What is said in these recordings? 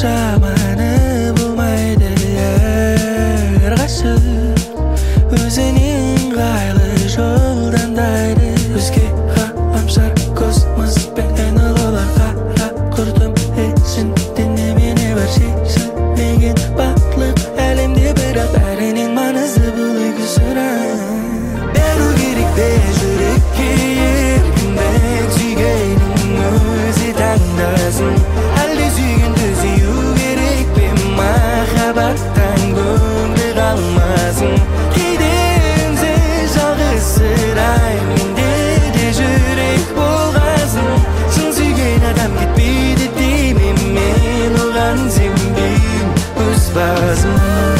жаманы болмайды әрқашан өзіне ыңғайлы жолдандайды өзге ғаламшар космоспен олар қара құртым ішінде мені бар шешілмеген бақытлық әлемде бірақ бәрінен маңызды бұл екі сұрақ беру керек пе жүрекке еркіндік сүйгенің өзі таңдасын әлде сүйгенді сүю керек пе махаббаттан көңілі қалмасын кейде үнсіз жалғызсыраймын менде де жүрек болғасын шын сүйген адам кетпейді деймін мен оған сенбеймін өз басым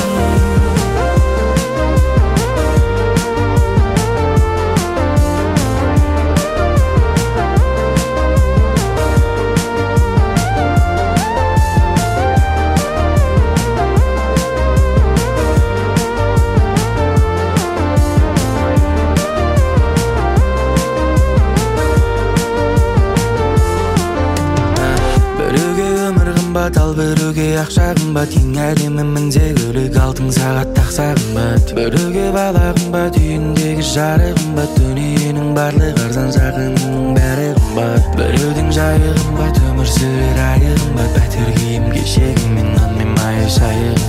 ал біреуге ақша қымбат ең әдемімін де көлік алтын сағат тақса қымбат біреуге бала қымбат үйіндегі жары қымбат дүниенің барлық арзан жақынның бәрі қымбат біреудің жайы қымбат өмір сүрер айы қымбат пәтер киім кешегім мен нан мен майы шайы